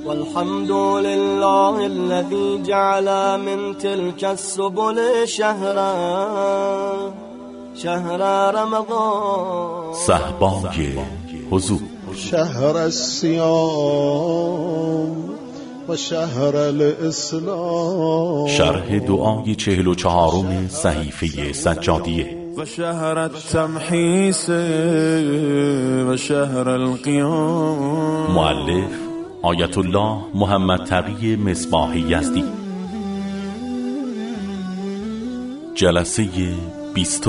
والحمد لله الذي جعل من تلك السبل شهر رمضان صحبای حضور شهر الصيام و شهر الاسلام شرح دعای 44 صحیفه سجادیه و شهر التمحیص و شهر القیام مؤلف آیت الله محمد تقی مصباح یزدی جلسه 20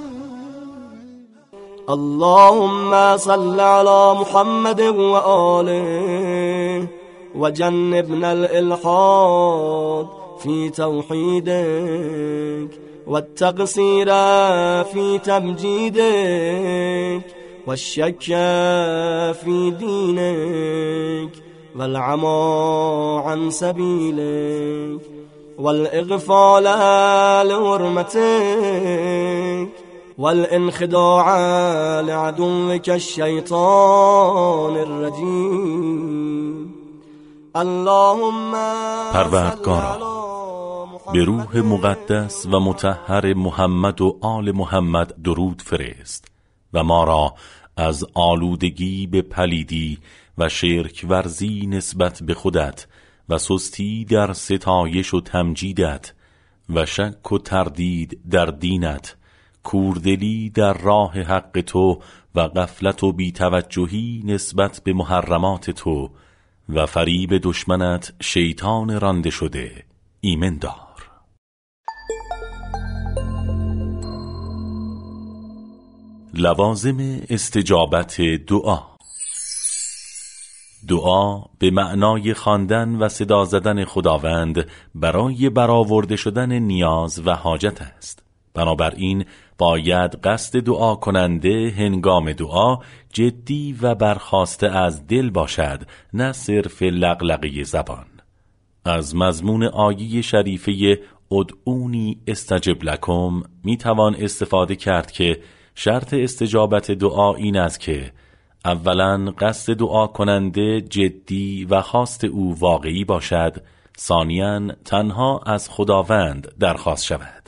اللهم صل على محمد وآله وجنبنا الإلحاد في توحيدك والتقصير في تمجيدك والشك في دينك والعمى عن سبيلك والإغفال لحرمتك والانخداع لعدوك الشيطان الرجيم اللهم پروردگارا به روح مقدس و مطهر محمد و آل محمد درود فرست و ما را از آلودگی به پلیدی و شرک ورزی نسبت به خودت و سستی در ستایش و تمجیدت و شک و تردید در دینت، کوردلی در راه حق تو و غفلت و بی‌توجهی نسبت به محرمات تو و فریب دشمنت شیطان رانده شده ایمن دار. لوازم استجابت دعا. دعا به معنای خواندن و صدا زدن خداوند برای برآورده شدن نیاز و حاجت است. بنابراین باید قصد دعا کننده هنگام دعا جدی و برخاسته از دل باشد، نه صرف لغلقه زبان. از مضمون آیه شریفه ادعونی استجب لکم می توان استفاده کرد که شرط استجابت دعا این است که اولا قصد دعا کننده جدی و خواست او واقعی باشد، ثانیاً تنها از خداوند درخواست شود.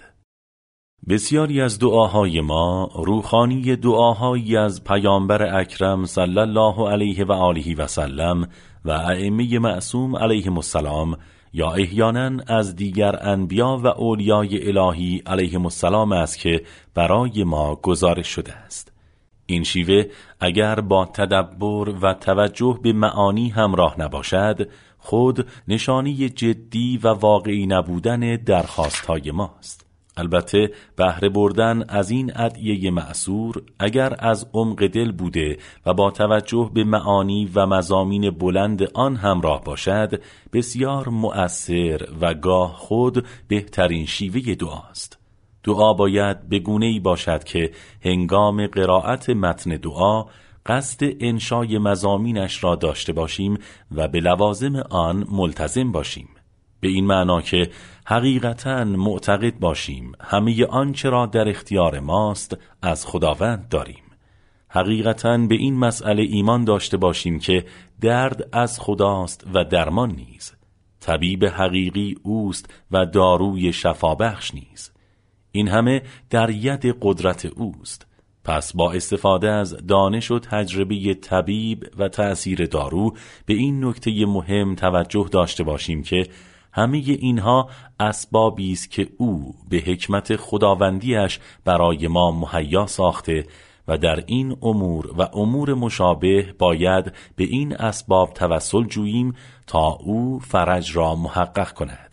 بسیاری از دعاهای ما روحانی دعاهایی از پیامبر اکرم صلی الله علیه و آله و سلم و ائمه معصوم علیهم السلام یا احیانا از دیگر انبیا و اولیای الهی علیهم السلام است که برای ما گزارش شده است. این شیوه اگر با تدبر و توجه به معانی همراه نباشد، خود نشانی جدی و واقعی نبودن درخواست‌های ماست. البته بهره بردن از این ادعیه مأثور اگر از عمق دل بوده و با توجه به معانی و مضامین بلند آن همراه باشد، بسیار مؤثر و گاه خود بهترین شیوه دعاست. دعا باید به گونه‌ای باشد که هنگام قرائت متن دعا قصد انشای مضامینش را داشته باشیم و به لوازم آن ملتزم باشیم. به این معنا که حقیقتاً معتقد باشیم همه آنچه را در اختیار ماست از خداوند داریم. حقیقتاً به این مسئله ایمان داشته باشیم که درد از خداست و درمان نیز. طبیب حقیقی اوست و داروی شفابخش نیز. این همه در ید قدرت اوست. پس با استفاده از دانش و تجربه طبیب و تأثیر دارو به این نکته مهم توجه داشته باشیم که همه اینها اسبابی است که او به حکمت خداوندیش برای ما مهیا ساخته و در این امور و امور مشابه باید به این اسباب توسل جوییم تا او فرج را محقق کند.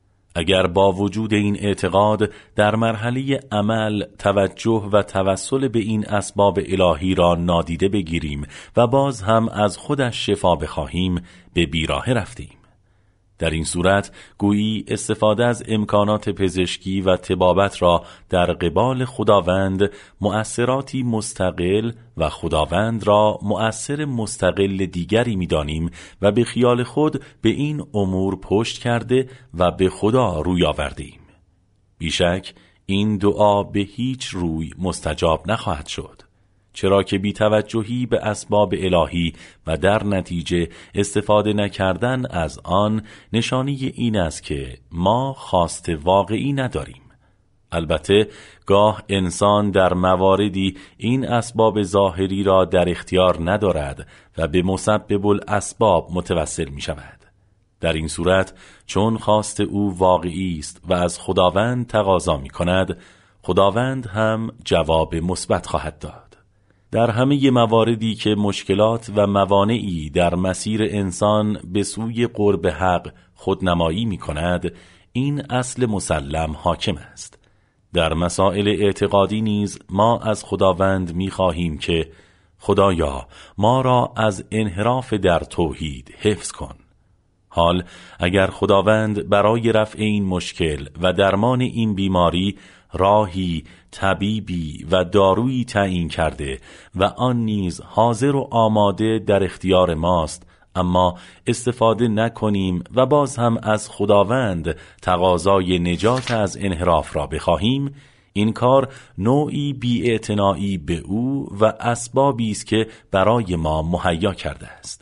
اگر با وجود این اعتقاد در مرحله عمل توجه و توسل به این اسباب الهی را نادیده بگیریم و باز هم از خودش شفا بخواهیم، به بیراهه رفتیم. در این صورت گویی استفاده از امکانات پزشکی و طبابت را در قبال خداوند مؤثراتی مستقل و خداوند را مؤثر مستقل دیگری می‌دانیم و به خیال خود به این امور پشت کرده و به خدا روی آوردیم. بیشک این دعا به هیچ روی مستجاب نخواهد شد، چرا که بی‌توجهی به اسباب الهی و در نتیجه استفاده نکردن از آن نشانی این است که ما خواست واقعی نداریم. البته گاه انسان در مواردی این اسباب ظاهری را در اختیار ندارد و به مسبب الاسباب متوسل می شود. در این صورت چون خواست او واقعی است و از خداوند تقاضا می کند، خداوند هم جواب مثبت خواهد داد. در همه مواردی که مشکلات و موانعی در مسیر انسان به سوی قرب حق خودنمایی می کند، این اصل مسلم حاکم است. در مسائل اعتقادی نیز ما از خداوند می خواهیم که خدایا ما را از انحراف در توحید حفظ کن. حال اگر خداوند برای رفع این مشکل و درمان این بیماری راهی، طبیبی و دارویی تعیین کرده و آن نیز حاضر و آماده در اختیار ماست، اما استفاده نکنیم و باز هم از خداوند تقاضای نجات از انحراف را بخواهیم، این کار نوعی بی‌اعتنایی به او و اسبابی است که برای ما مهیا کرده است.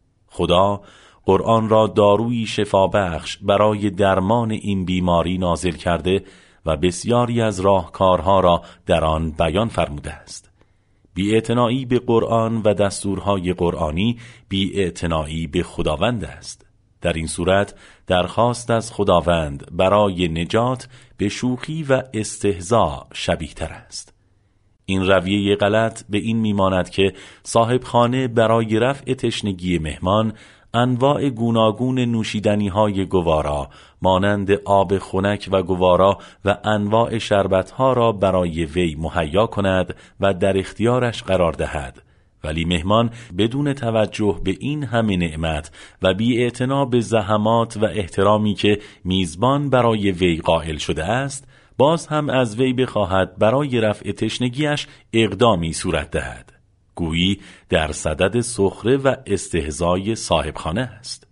خدا قرآن را دارویی شفابخش برای درمان این بیماری نازل کرده و بسیاری از راهکارها را در آن بیان فرموده است. بی‌اعتنایی به قرآن و دستورهای قرآنی بی‌اعتنایی به خداوند است. در این صورت درخواست از خداوند برای نجات به شوخی و استهزاء شبیه تر است. این رویه غلط به این میماند که صاحب خانه برای رفع تشنگی مهمان انواع گوناگون نوشیدنی‌های گوارا مانند آب خنک و گوارا و انواع شربت‌ها را برای وی مهیا کند و در اختیارش قرار دهد، ولی مهمان بدون توجه به این همه نعمت و بی‌اعتنا به زحمات و احترامی که میزبان برای وی قائل شده است، باز هم از وی بخواهد برای رفع تشنگیش اقدامی صورت دهد. گویی در صدد سخره و استهزای صاحبخانه است.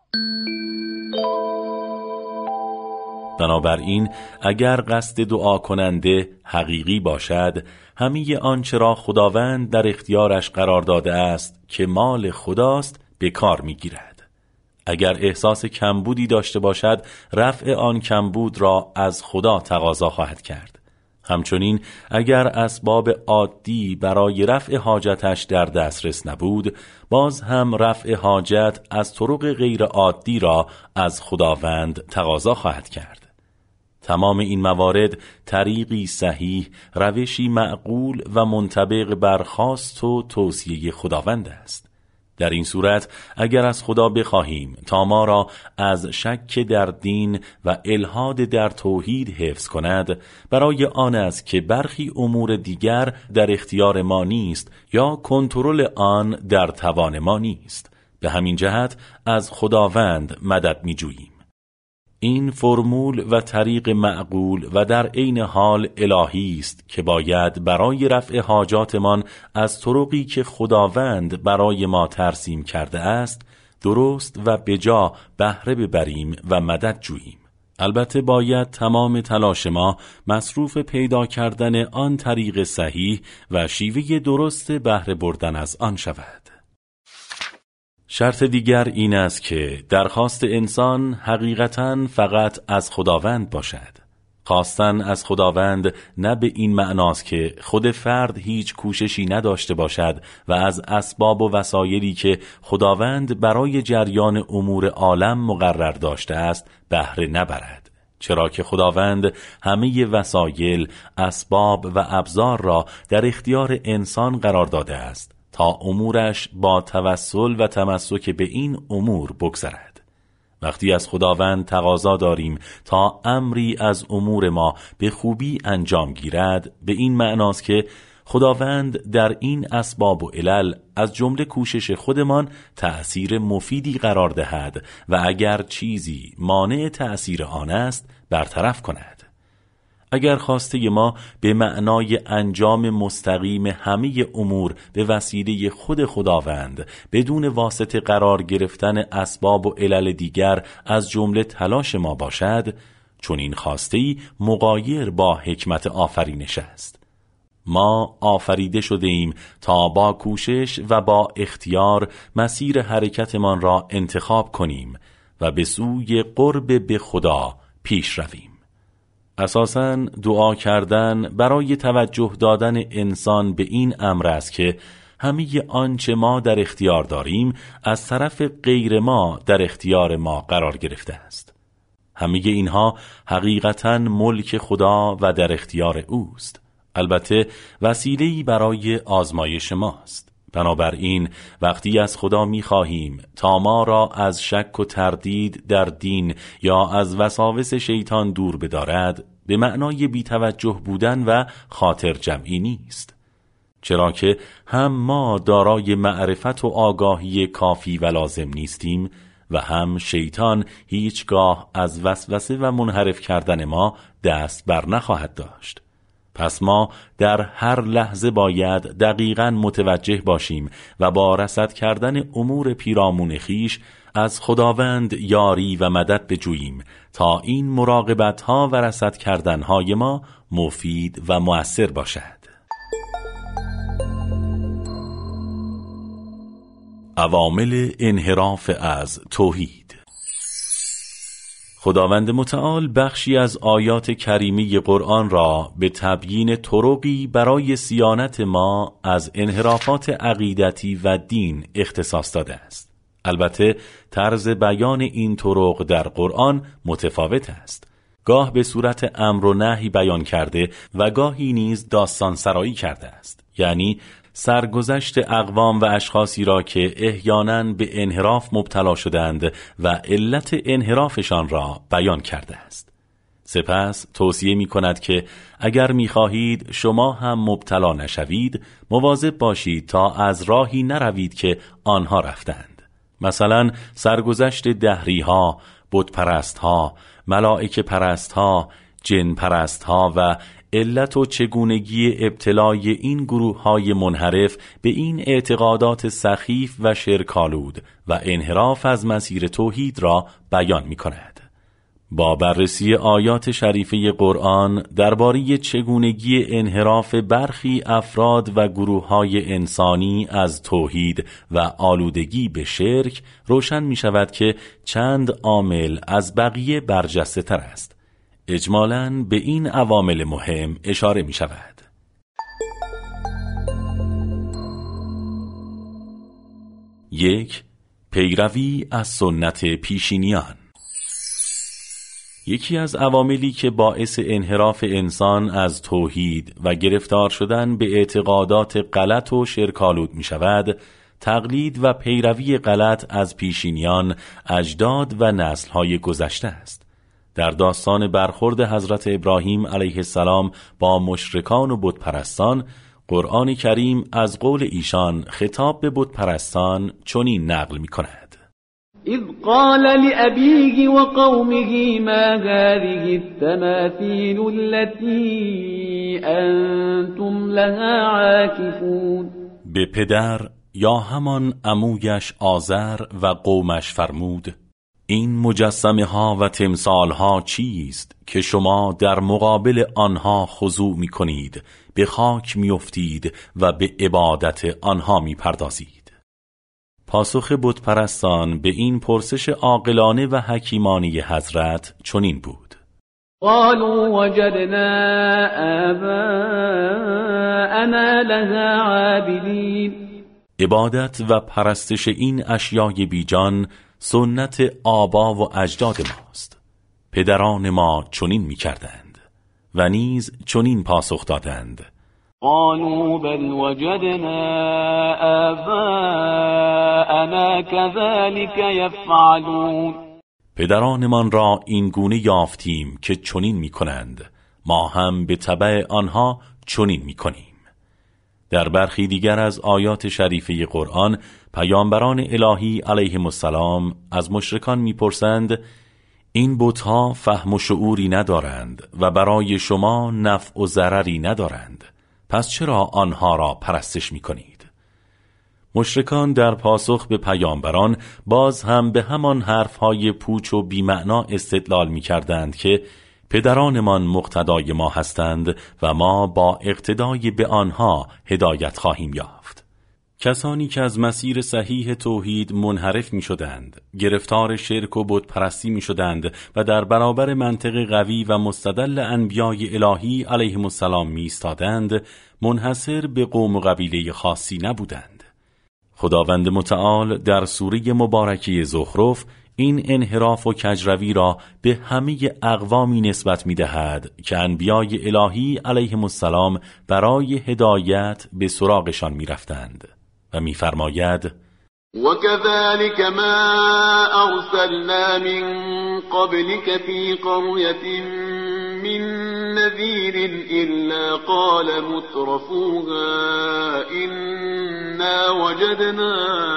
بنابراین اگر قصد دعا کننده حقیقی باشد، همه آنچه را خداوند در اختیارش قرار داده است که مال خداست به کار می‌گیرد. اگر احساس کمبودی داشته باشد، رفع آن کمبود را از خدا تقاضا خواهد کرد. همچنین اگر اسباب عادی برای رفع حاجتش در دسترس نبود، باز هم رفع حاجت از طرق غیر عادی را از خداوند تقاضا خواهد کرد. تمام این موارد طریقی صحیح، روشی معقول و منطبق بر خواست و توصیه خداوند است. در این صورت اگر از خدا بخواهیم تا ما را از شک در دین و الحاد در توحید حفظ کند، برای آن است که برخی امور دیگر در اختیار ما نیست یا کنترل آن در توان ما نیست. به همین جهت از خداوند مدد می جوییم. این فرمول و طریق معقول و در عین حال الهی است که باید برای رفع حاجاتمان از طرقی که خداوند برای ما ترسیم کرده است درست و بجا بهره ببریم و مدد جوییم. البته باید تمام تلاش ما مصروف پیدا کردن آن طریق صحیح و شیوه درست بهره بردن از آن شود. شرط دیگر این است که درخواست انسان حقیقتاً فقط از خداوند باشد. خواستن از خداوند نه به این معناست که خود فرد هیچ کوششی نداشته باشد و از اسباب و وسایلی که خداوند برای جریان امور عالم مقرر داشته است بهره نبرد، چرا که خداوند همه وسایل، اسباب و ابزار را در اختیار انسان قرار داده است تا امورش با توسل و تمسک به این امور بگذرد. وقتی از خداوند تقاضا داریم تا امری از امور ما به خوبی انجام گیرد، به این معناست که خداوند در این اسباب و علل از جمله کوشش خودمان تأثیر مفیدی قرار دهد و اگر چیزی مانع تأثیر آن است برطرف کند. اگر خواسته ما به معنای انجام مستقیم همه امور به وسیله خود خداوند بدون واسطه قرار گرفتن اسباب و علل دیگر از جمله تلاش ما باشد، چون این خواسته مغایر با حکمت آفرینش است. ما آفریده شده ایم تا با کوشش و با اختیار مسیر حرکتمان را انتخاب کنیم و به سوی قرب به خدا پیش رویم. اساساً دعا کردن برای توجه دادن انسان به این امر است که همه آنچه ما در اختیار داریم از طرف غیر ما در اختیار ما قرار گرفته است. همه اینها حقیقتاً ملک خدا و در اختیار اوست. البته وسیله‌ای برای آزمایش ماست. بنابراین وقتی از خدا می‌خواهیم تا ما را از شک و تردید در دین یا از وساوس شیطان دور بدارد، به معنای بی‌توجه بودن و خاطر جمعی نیست. چرا که هم ما دارای معرفت و آگاهی کافی و لازم نیستیم و هم شیطان هیچگاه از وسوسه و منحرف کردن ما دست بر نخواهد داشت. پس ما در هر لحظه باید دقیقاً متوجه باشیم و با رصد کردن امور پیرامون خویش از خداوند یاری و مدد بجوییم تا این مراقبت‌ها و رصد کردن‌های ما مفید و مؤثر باشد. عوامل انحراف از توحید. خداوند متعال بخشی از آیات کریمه قرآن را به تبیین طرقی برای صیانت ما از انحرافات عقیدتی و دین اختصاص داده است. البته طرز بیان این طرق در قرآن متفاوت است. گاه به صورت امر و نهی بیان کرده و گاهی نیز داستان سرایی کرده است، یعنی سرگذشت اقوام و اشخاصی را که احیانا به انحراف مبتلا شدند و علت انحرافشان را بیان کرده است. سپس توصیه می کند که اگر می خواهید شما هم مبتلا نشوید، مواظب باشید تا از راهی نروید که آنها رفتند. مثلا سرگذشت دهریها، بت پرستها، ملائکه پرستها، جن پرستها و علت و چگونگی ابتلای این گروه‌های منحرف به این اعتقادات سخیف و شرک‌آلود و انحراف از مسیر توحید را بیان می‌کند. با بررسی آیات شریفه قرآن درباره چگونگی انحراف برخی افراد و گروه‌های انسانی از توحید و آلودگی به شرک روشن می‌شود که چند عامل از بقیه برجسته‌تر است. اجمالاً به این عوامل مهم اشاره می شود. 1. پیروی از سنت پیشینیان. یکی از عواملی که باعث انحراف انسان از توحید و گرفتار شدن به اعتقادات غلط و شرک‌آلود می شود، تقلید و پیروی غلط از پیشینیان، اجداد و نسل‌های گذشته است. در داستان برخورد حضرت ابراهیم علیه السلام با مشرکان و بت پرستان، قرآن کریم از قول ایشان خطاب به بت پرستان چنین نقل می کند: اذ قال لأبيه وقومه ما هذه التماثيل التي أنتم لها عاكفون. به پدر یا همان عمویش آزر و قومش فرمود: این مجسمه ها و تمثال ها چیست که شما در مقابل آنها خضوع می کنید، به خاک می افتید و به عبادت آنها می پردازید؟ پاسخ بت پرستان به این پرسش عاقلانه و حکیمانه حضرت چنین بود: قالوا وجدنا آباءنا لها عابدین. عبادت و پرستش این اشیای بیجان سنت آبا و اجداد ماست. پدران ما چنین می کردند و نیز چنین پاسخ دادند: قالوا بل وجدنا آباءنا كذلك يفعلون. پدرانمان را این گونه یافتیم که چنین می کنند، ما هم به تبع آنها چنین می کنیم. در برخی دیگر از آیات شریفه قرآن پیامبران الهی علیهم السلام از مشرکان میپرسند: این بت‌ها فهم و شعوری ندارند و برای شما نفع و ضرری ندارند، پس چرا آنها را پرستش میکنید؟ مشرکان در پاسخ به پیامبران باز هم به همان حرفهای پوچ و بی‌معنا استدلال میکردند که پدرانمان مقتدای ما هستند و ما با اقتدای به آنها هدایت خواهیم یافت. کسانی که از مسیر صحیح توحید منحرف می شدند، گرفتار شرک و بت پرستی می شدند و در برابر منطق قوی و مستدل انبیای الهی علیهم السلام می ایستادند، منحصر به قوم و قبیله خاصی نبودند. خداوند متعال در سوره مبارکه زخرف این انحراف و کجروی را به همه اقوامی نسبت می دهد که انبیای الهی علیهم السلام برای هدایت به سراغشان می رفتند و می فرماید وَكَذَلِكَ مَا أَرْسَلْنَا مِن قَبْلِكَ فِي قَرْيَةٍ مِّن نَّذِيرٍ إِلَّا قَالَ مُتْرَفُوهَا إِنَّا وَجَدْنَا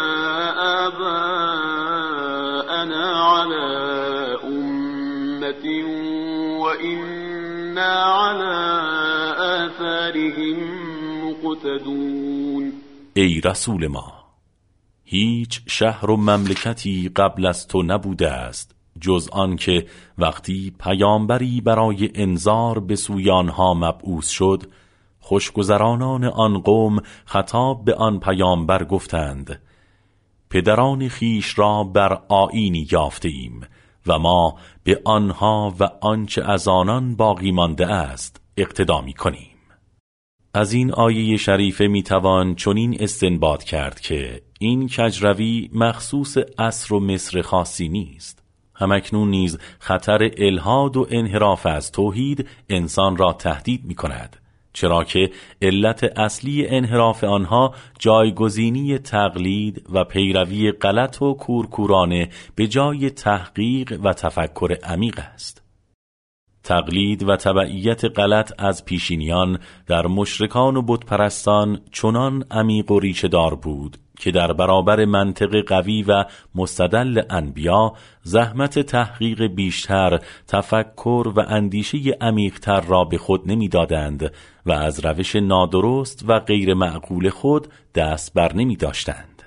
آبَاءَنَا عَلَى أُمَّةٍ وَإِنَّا عَلَى آثَارِهِم مُقْتَدُونَ. ای رسول ما، هیچ شهر و مملکتی قبل از تو نبوده است جز آن که وقتی پیامبری برای انذار به سوی آنها مبعوث شد، خوشگذرانان آن قوم خطاب به آن پیامبر گفتند پدران خیش را بر آیینی یافته ایم و ما به آنها و آنچه از آنان باقی مانده است اقتدا می‌کنیم. از این آیه شریفه میتوان چنین استنباط کرد که این کجروی مخصوص عصر و مصر خاصی نیست. همکنون نیز خطر الحاد و انحراف از توحید انسان را تهدید می کند، چرا که علت اصلی انحراف آنها جایگزینی تقلید و پیروی غلط و کورکورانه به جای تحقیق و تفکر عمیق است. تقلید و تبعیت غلط از پیشینیان در مشرکان و بتپرستان چنان عمیق و ریشه دار بود که در برابر منطق قوی و مستدل انبیا زحمت تحقیق بیشتر، تفکر و اندیشه عمیق‌تر را به خود نمی‌دادند و از روش نادرست و غیر معقول خود دست بر نمی‌داشتند.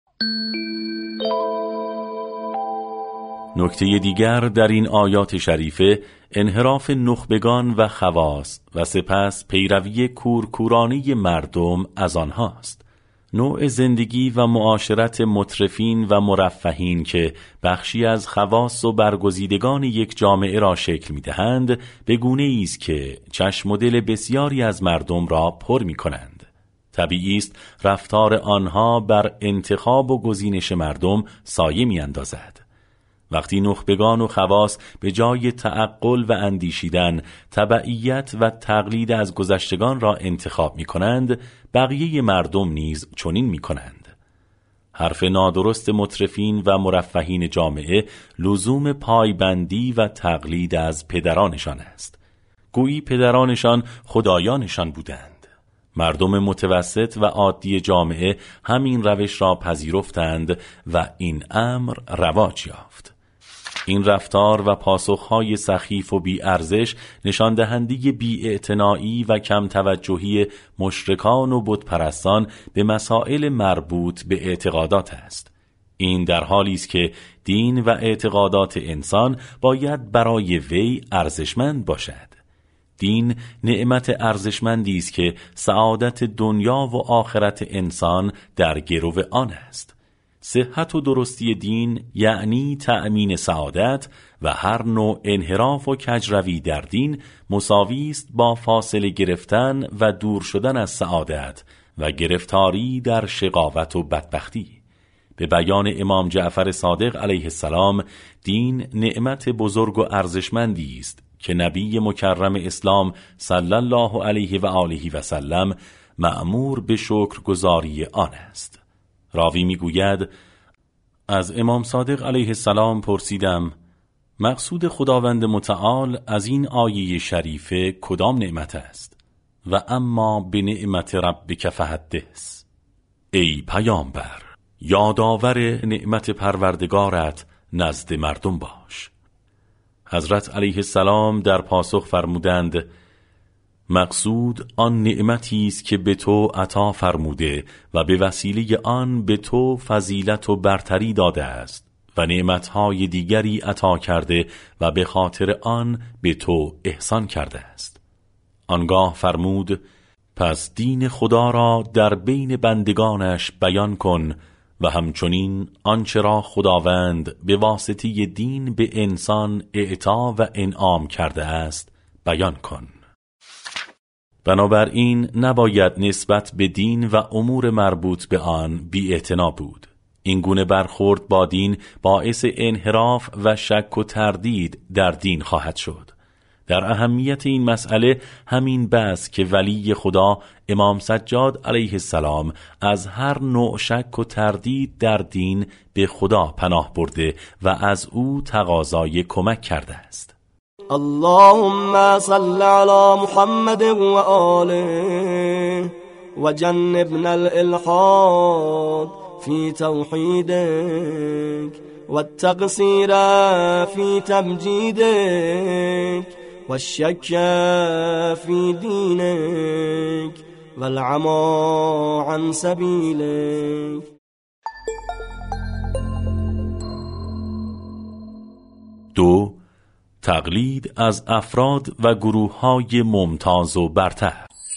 نکته دیگر در این آیات شریفه انحراف نخبگان و خواص و سپس پیروی کورکورانه مردم از آنهاست. نوع زندگی و معاشرت مترفین و مرفهین که بخشی از خواص و برگزیدگان یک جامعه را شکل می‌دهند، به گونه‌ای است که چشم و دل بسیاری از مردم را پر می‌کنند. طبیعی است رفتار آنها بر انتخاب و گزینش مردم سایه می‌اندازد. وقتی نخبگان و خواص به جای تعقل و اندیشیدن تبعیت و تقلید از گذشتگان را انتخاب می کنند، بقیه مردم نیز چنین می کنند. حرف نادرست مترفین و مرفهین جامعه لزوم پایبندی و تقلید از پدرانشان است. گویی پدرانشان خدایانشان بودند. مردم متوسط و عادی جامعه همین روش را پذیرفتند و این امر رواج یافت. این رفتار و پاسخهای سخیف و بی‌ارزش نشان دهنده بی‌اعتنایی و کم توجهی مشرکان و بتپرستان به مسائل مربوط به اعتقادات است. این در حالی است که دین و اعتقادات انسان باید برای وی ارزشمند باشد. دین نعمت ارزشمندی است که سعادت دنیا و آخرت انسان در گرو آن است. صحت و درستی دین یعنی تأمین سعادت و هر نوع انحراف و کجروی در دین مساوی است با فاصله گرفتن و دور شدن از سعادت و گرفتاری در شقاوت و بدبختی. به بیان امام جعفر صادق علیه السلام، دین نعمت بزرگ و ارزشمندی است که نبی مکرم اسلام صلی الله علیه و آله و سلم مأمور به شکرگزاری آن است. راوی میگوید از امام صادق علیه السلام پرسیدم مقصود خداوند متعال از این آیه شریفه کدام نعمت است؟ و اما به نعمت ربک فحدث. ای پیامبر، یادآور نعمت پروردگارت نزد مردم باش. حضرت علیه السلام در پاسخ فرمودند مقصود آن نعمتی است که به تو عطا فرموده و به وسیله آن به تو فضیلت و برتری داده است و نعمتهای دیگری عطا کرده و به خاطر آن به تو احسان کرده است. آنگاه فرمود: پس دین خدا را در بین بندگانش بیان کن و همچنین آنچه را خداوند به واسطه دین به انسان اعطا و انعام کرده است بیان کن. بنابراین نباید نسبت به دین و امور مربوط به آن بی‌اعتنا بود. این گونه برخورد با دین باعث انحراف و شک و تردید در دین خواهد شد. در اهمیت این مسئله همین بس که ولی خدا امام سجاد علیه السلام از هر نوع شک و تردید در دین به خدا پناه برده و از او تقاضای کمک کرده است. اللهم صل علی محمد و آله و جنبنا الالحاد فی توحیدک و التقصیر فی تمجیدک و الشک فی دینک و العما عن سبیلک. دو، تقلید از افراد و گروه‌های ممتاز و برتر.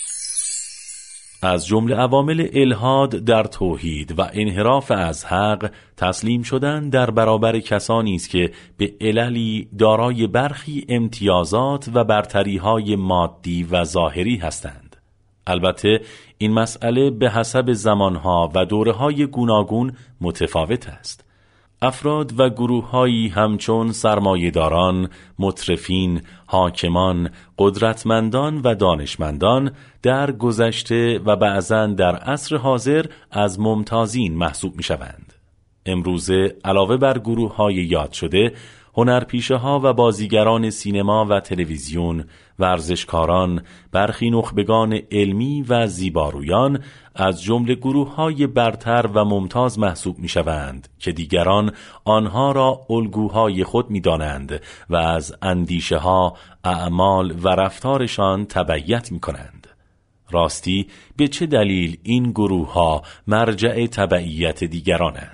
از جمله عوامل الحاد در توحید و انحراف از حق تسلیم شدن در برابر کسانی است که به عللی دارای برخی امتیازات و برتری‌های مادی و ظاهری هستند. البته این مسئله به حسب زمانها و دوره‌های گوناگون متفاوت است. افراد و گروه‌هایی همچون سرمایه‌داران، مترفین، حاکمان، قدرتمندان و دانشمندان در گذشته و بعضاً در عصر حاضر از ممتازین محسوب می‌شوند. امروزه علاوه بر گروه‌های یاد شده، هنرپیشه‌ها و بازیگران سینما و تلویزیون، ورزشکاران، برخی نخبگان علمی و زیبارویان از جمله گروه‌های برتر و ممتاز محسوب می‌شوند که دیگران آنها را الگوهای خود می‌دانند و از اندیشه‌ها، اعمال و رفتارشان تبعیت می‌کنند. راستی به چه دلیل این گروه‌ها مرجع تبعیت دیگرانند؟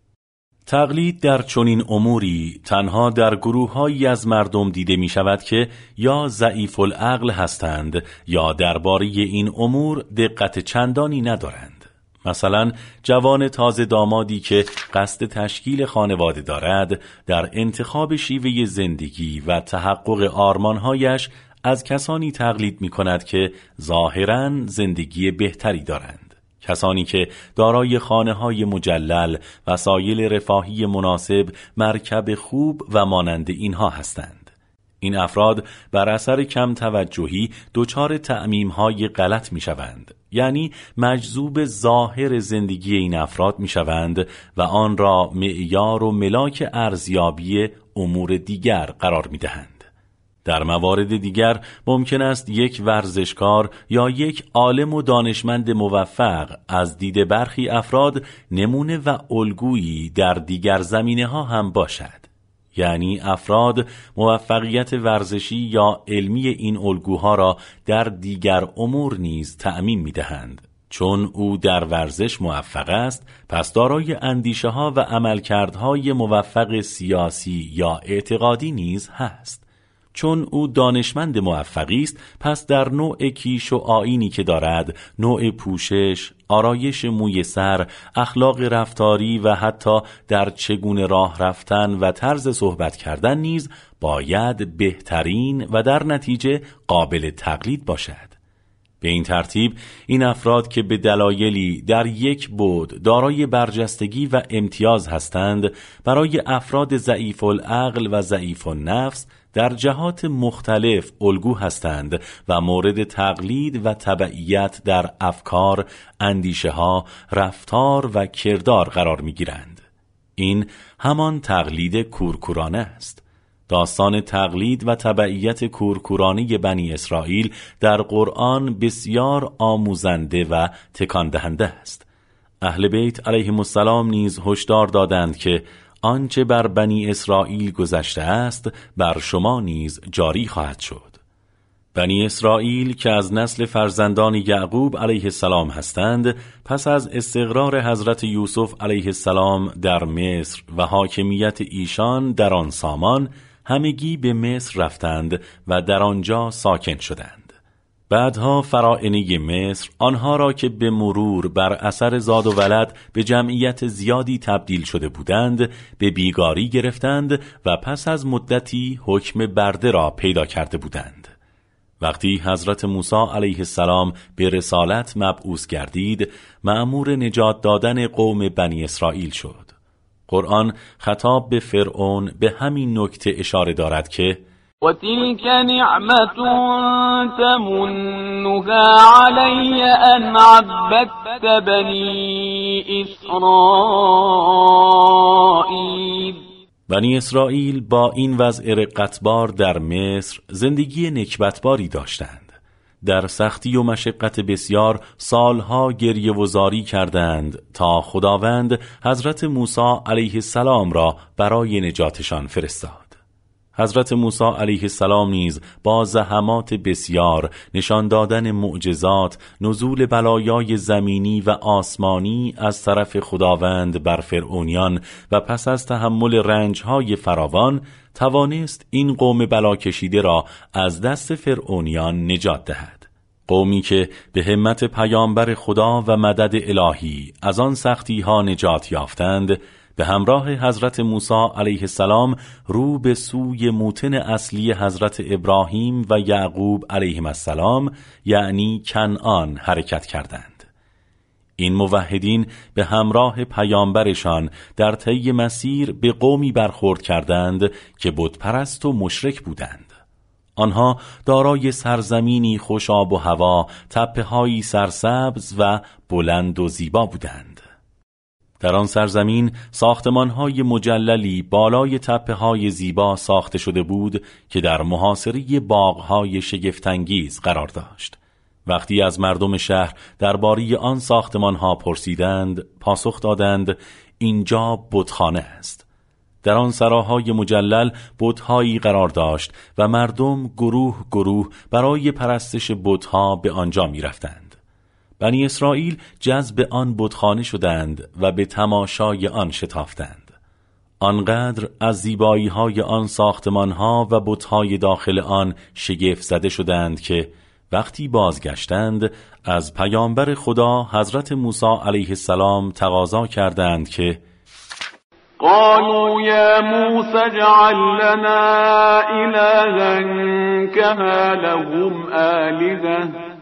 تقلید در چنین اموری تنها در گروه‌هایی از مردم دیده می شود که یا ضعیف العقل هستند یا درباره این امور دقت چندانی ندارند. مثلا جوان تازه دامادی که قصد تشکیل خانواده دارد در انتخاب شیوه زندگی و تحقق آرمانهایش از کسانی تقلید می کند که ظاهراً زندگی بهتری دارند. کسانی که دارای خانه‌های مجلل، وسایل رفاهی مناسب، مرکب خوب و مانند اینها هستند. این افراد بر اثر کم توجهی دچار تعمیم‌های غلط می‌شوند، یعنی مجذوب ظاهر زندگی این افراد می‌شوند و آن را معیار و ملاک ارزیابی امور دیگر قرار می‌دهند. در موارد دیگر ممکن است یک ورزشکار یا یک عالم و دانشمند موفق از دید برخی افراد نمونه و الگویی در دیگر زمینه‌ها هم باشد. یعنی افراد موفقیت ورزشی یا علمی این الگوها را در دیگر امور نیز تعمیم می‌دهند. چون او در ورزش موفق است، پس دارای اندیشه‌ها و عملکردهای موفق سیاسی یا اعتقادی نیز هست. چون او دانشمند موفقی است، پس در نوع کیش و آیینی که دارد، نوع پوشش، آرایش موی سر، اخلاق رفتاری و حتی در چگونه راه رفتن و طرز صحبت کردن نیز باید بهترین و در نتیجه قابل تقلید باشد. به این ترتیب این افراد که به دلایلی در یک بعد دارای برجستگی و امتیاز هستند، برای افراد ضعیف العقل و ضعیف النفس در جهات مختلف الگو هستند و مورد تقلید و تبعیت در افکار، اندیشه‌ها، رفتار و کردار قرار می‌گیرند. این همان تقلید کورکورانه است. داستان تقلید و تبعیت کورکورانه بنی اسرائیل در قرآن بسیار آموزنده و تکان دهنده است. اهل بیت علیهم السلام نیز هشدار دادند که آنچه بر بنی اسرائیل گذشته است بر شما نیز جاری خواهد شد. بنی اسرائیل که از نسل فرزندان یعقوب علیه السلام هستند، پس از استقرار حضرت یوسف علیه السلام در مصر و حاکمیت ایشان در آن سامان، همگی به مصر رفتند و در آنجا ساکن شدند. بعدها فراعنه مصر آنها را که به مرور بر اثر زاد و ولد به جمعیت زیادی تبدیل شده بودند به بیگاری گرفتند و پس از مدتی حکم برده را پیدا کرده بودند. وقتی حضرت موسی علیه السلام به رسالت مبعوث گردید، مأمور نجات دادن قوم بنی اسرائیل شد. قرآن خطاب به فرعون به همین نکته اشاره دارد که وتلك نعمة تمنها علي أن عبدت بني إسرائيل. بنی اسرائیل با این وضع رقتبار در مصر زندگی نکبتباری داشتند. در سختی و مشقت بسیار سالها گریه و زاری کردند تا خداوند حضرت موسی علیه السلام را برای نجاتشان فرستاد. حضرت موسی علیه السلام نیز با زحمات بسیار، نشان دادن معجزات، نزول بلایای زمینی و آسمانی از طرف خداوند بر فرعونیان و پس از تحمل رنجهای فراوان، توانست این قوم بلا کشیده را از دست فرعونیان نجات دهد. قومی که به همت پیامبر خدا و مدد الهی از آن سختی ها نجات یافتند، به همراه حضرت موسی علیه السلام رو به سوی موطن اصلی حضرت ابراهیم و یعقوب علیهم السلام یعنی کنعان حرکت کردند. این موحدین به همراه پیامبرشان در طی مسیر به قومی برخورد کردند که بتپرست و مشرک بودند. آنها دارای سرزمینی خوش آب و هوا، تپه‌هایی سرسبز و بلند و زیبا بودند. در آن سرزمین ساختمان‌های مجللی بالای تپه‌های زیبا ساخته شده بود که در محاصره باغ‌های شگفت‌انگیز قرار داشت. وقتی از مردم شهر درباره آن ساختمان‌ها پرسیدند، پاسخ دادند اینجا بتخانه است. در آن سراهای مجلل بت‌هایی قرار داشت و مردم گروه گروه برای پرستش بت‌ها به آنجا می‌رفتند. بنی اسرائیل جذب آن بتخانه شدند و به تماشای آن شتافتند. آنقدر از زیبایی‌های آن ساختمان‌ها و بت‌های داخل آن شگفت زده شدند که وقتی بازگشتند از پیامبر خدا حضرت موسی علیه السلام تقاضا کردند که قالوا يا موسى اجعل لنا إلها كما لهم آلهة.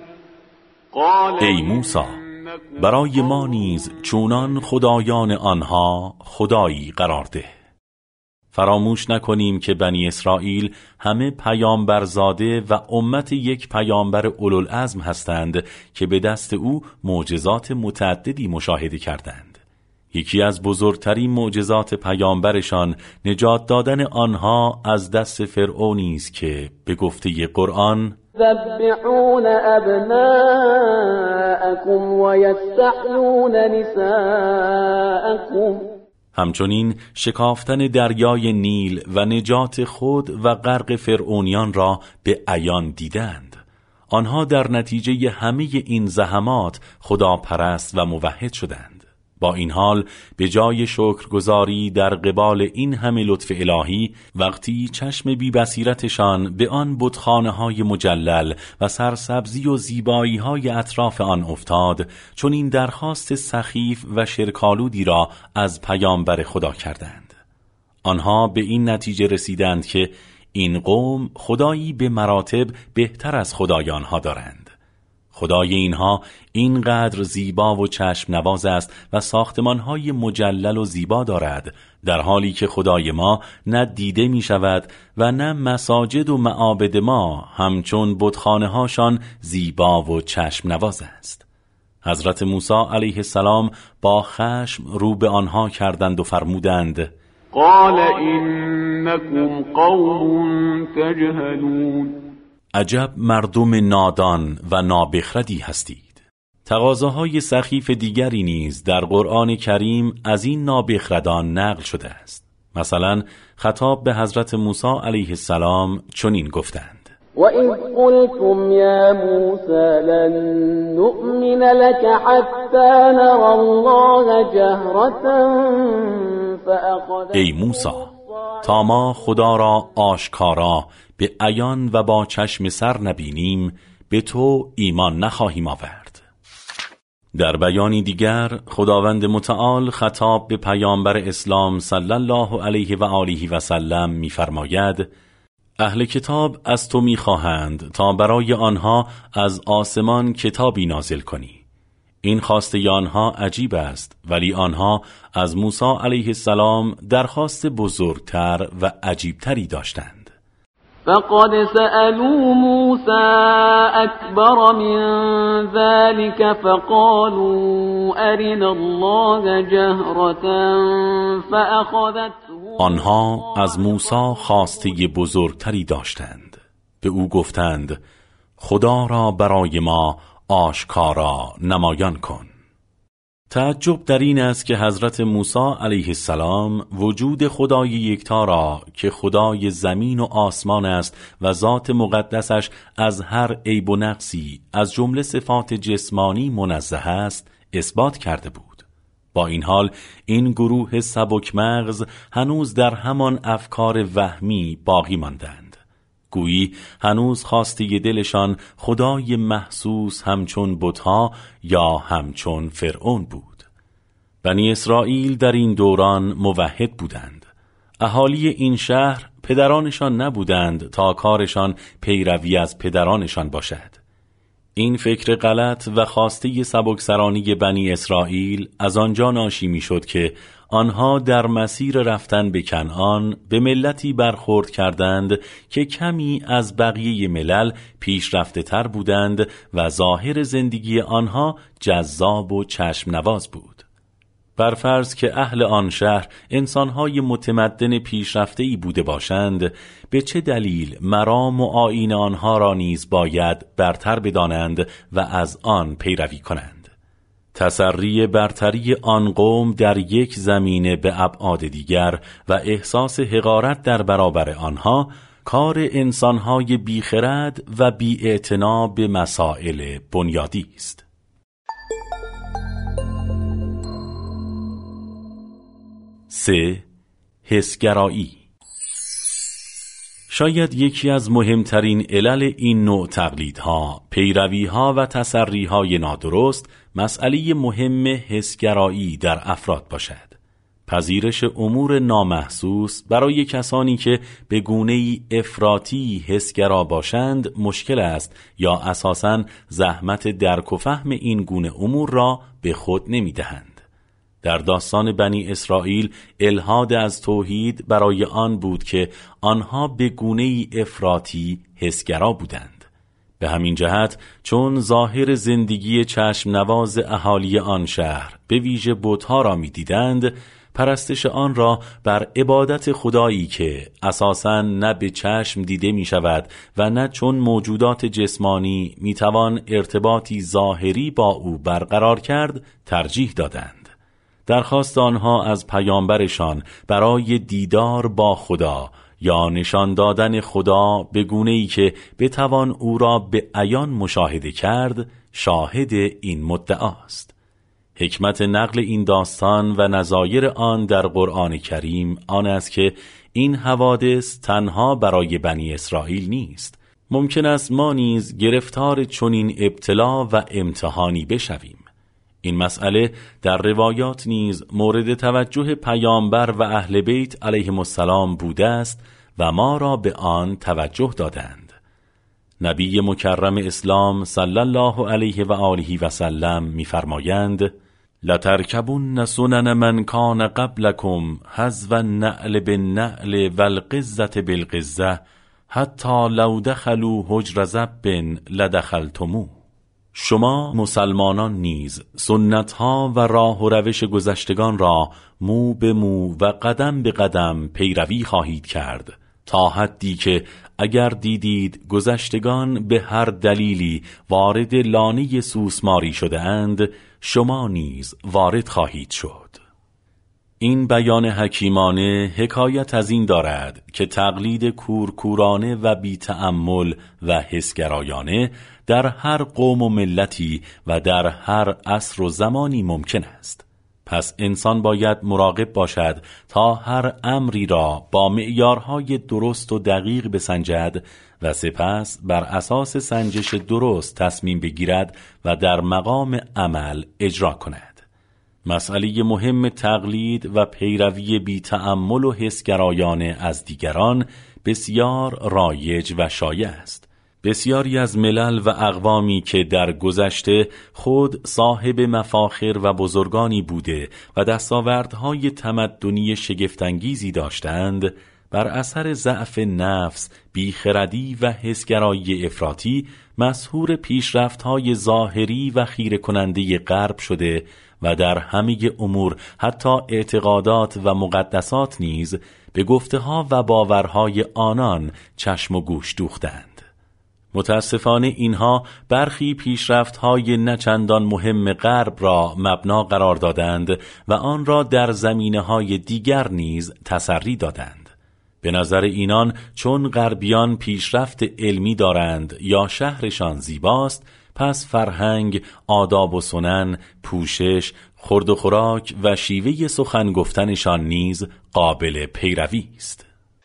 ای موسی، برای ما نیز چونان خدایان آنها خدایی قرار ده. فراموش نکنیم که بنی اسرائیل همه پیامبرزاده و امت یک پیامبر اولوالعزم هستند که به دست او معجزات متعددی مشاهده کردند. یکی از بزرگترین معجزات پیامبرشان نجات دادن آنها از دست فرعونی است که به گفته قرآن تذبحون ابناءكم ويستحيون نساءكم. همچنین شکافتن دریای نیل و نجات خود و غرق فرعونیان را به عیان دیدند. آنها در نتیجه همه این زحمات خداپرست و موحد شدند. با این حال به جای شکرگزاری در قبال این همه لطف الهی، وقتی چشم بی بصیرتشان به آن بتخانه‌های مجلل و سرسبزی و زیبایی‌های اطراف آن افتاد، چون این درخواست سخیف و شرکالودی را از پیامبر خدا کردند. آنها به این نتیجه رسیدند که این قوم خدایی به مراتب بهتر از خدای آنها دارند. خدای اینها اینقدر زیبا و چشم نواز است و ساختمانهای مجلل و زیبا دارد، در حالی که خدای ما نه دیده می شود و نه مساجد و معابد ما همچون بتخانه هاشان زیبا و چشم نواز است. حضرت موسی علیه السلام با خشم رو به آنها کردند و فرمودند قال انکم قوم تجهلون. عجب مردم نادان و نابخردی هستید. تقاضاهای سخیف دیگری نیز در قرآن کریم از این نابخردان نقل شده است. مثلا خطاب به حضرت موسی علیه السلام چنین گفتند وَإِذْ قُلْتُمْ يَا مُوسَى لَن نُّؤْمِنَ لَكَ حَتَّى نَرَى اللَّهَ جَهْرَةً فَأَخَذَتْكُمُ ای موسی، تا ما خدا را آشکارا به عیان و با چشم سر نبینیم به تو ایمان نخواهیم آورد. در بیانی دیگر خداوند متعال خطاب به پیامبر اسلام صلی الله علیه و آله و سلم می‌فرماید: اهل کتاب از تو می‌خواهند تا برای آنها از آسمان کتابی نازل کنی. این خواسته آنها عجیب است، ولی آنها از موسی علیه السلام درخواست بزرگتر و عجیبتری داشتند. فقد سألوا موسى أكبر من ذلك فقالوا أرنا الله جهرة فأخذتهم. آنها از موسی خواسته بزرگتری داشتند. به او گفتند خدا را برای ما آشکارا نمایان کن. تعجب در این است که حضرت موسی علیه السلام وجود خدای یکتا را که خدای زمین و آسمان است و ذات مقدسش از هر عیب و نقصی از جمله صفات جسمانی منزه است اثبات کرده بود. با این حال این گروه سبک مغز هنوز در همان افکار وهمی باقی ماندند. گویی هنوز خواسته دلشان خدای محسوس همچون بتها یا همچون فرعون بود. بنی اسرائیل در این دوران موحد بودند. اهالی این شهر پدرانشان نبودند تا کارشان پیروی از پدرانشان باشد. این فکر غلط و خواسته سبکسرانی بنی اسرائیل از آنجا ناشی می شد که آنها در مسیر رفتن به کنعان به ملتی برخورد کردند که کمی از بقیه ملل پیشرفته تر بودند و ظاهر زندگی آنها جذاب و چشم نواز بود. بر فرض که اهل آن شهر انسانهای متمدن پیشرفته‌ای بوده باشند، به چه دلیل مرام و آیین آنها را نیز باید برتر بدانند و از آن پیروی کنند؟ تسری برتری آن قوم در یک زمینه به ابعاد دیگر و احساس حقارت در برابر آنها کار انسانهای بیخرد و بی‌اعتنا به مسائل بنیادی است. 3. حسگرایی. شاید یکی از مهمترین علل این نوع تقلیدها، پیرویها و تسریهای نادرست مسئله مهم حسگرایی در افراد باشد. پذیرش امور نامحسوس برای کسانی که به گونه‌ای افراطی حسگرا باشند مشکل است یا اساساً زحمت درک و فهم این گونه امور را به خود نمی‌دهند. در داستان بنی اسرائیل الحاد از توحید برای آن بود که آنها به گونه‌ای افراطی حسگرا بودند. به همین جهت چون ظاهر زندگی چشم نواز اهالی آن شهر به ویژه بت‌ها را می‌دیدند، پرستش آن را بر عبادت خدایی که اساساً نه به چشم دیده می شود و نه چون موجودات جسمانی می توان ارتباطی ظاهری با او برقرار کرد ترجیح دادند. درخواست آنها از پیامبرشان برای دیدار با خدا یا نشان دادن خدا به گونه‌ای که بتوان او را به عیان مشاهده کرد شاهد این مدعاست. حکمت نقل این داستان و نظایر آن در قرآن کریم آن است که این حوادث تنها برای بنی اسرائیل نیست. ممکن است ما نیز گرفتار چنین ابتلا و امتحانی بشویم. این مسئله در روایات نیز مورد توجه پیامبر و اهل بیت علیهم السلام بوده است و ما را به آن توجه دادند. نبی مکرم اسلام صلی الله علیه و آله و سلم می‌فرمایند: لترکبن سنن من کان قبلکم حذو النعل بالنعل والقزة بالقزة حتی لو دخلوا حجر ضب لدخلتموه. شما مسلمانان نیز سنتها و راه و روش گذشتگان را مو به مو و قدم به قدم پیروی خواهید کرد، تا حدی که اگر دیدید گذشتگان به هر دلیلی وارد لانه سوسماری شده اند، شما نیز وارد خواهید شد. این بیان حکیمانه حکایت از این دارد که تقلید کورکورانه و بی تأمل و حسگرایانه در هر قوم و ملتی و در هر عصر و زمانی ممکن است. پس انسان باید مراقب باشد تا هر امری را با معیارهای درست و دقیق بسنجد و سپس بر اساس سنجش درست تصمیم بگیرد و در مقام عمل اجرا کند. مسئله مهم تقلید و پیروی بی تأمل و حسگرایانه از دیگران بسیار رایج و شایع است. بسیاری از ملل و اقوامی که در گذشته خود صاحب مفاخر و بزرگانی بوده و دستاوردهای تمدنی شگفت‌انگیزی داشتند، بر اثر ضعف نفس، بیخردی و حسگرایی افراطی مسحور پیشرفت‌های ظاهری و خیره کننده غرب شده و در همه امور حتی اعتقادات و مقدسات نیز به گفته‌ها و باورهای آنان چشم و گوش دوختند. متاسفانه اینها برخی پیشرفت‌های نچندان مهم غرب را مبنا قرار دادند و آن را در زمینه‌های دیگر نیز تسری دادند. به نظر اینان چون غربیان پیشرفت علمی دارند یا شهرشان زیباست، پس فرهنگ، آداب و سنن، پوشش، خورد و خوراک و شیوه سخن گفتنشان نیز قابل پیروی است.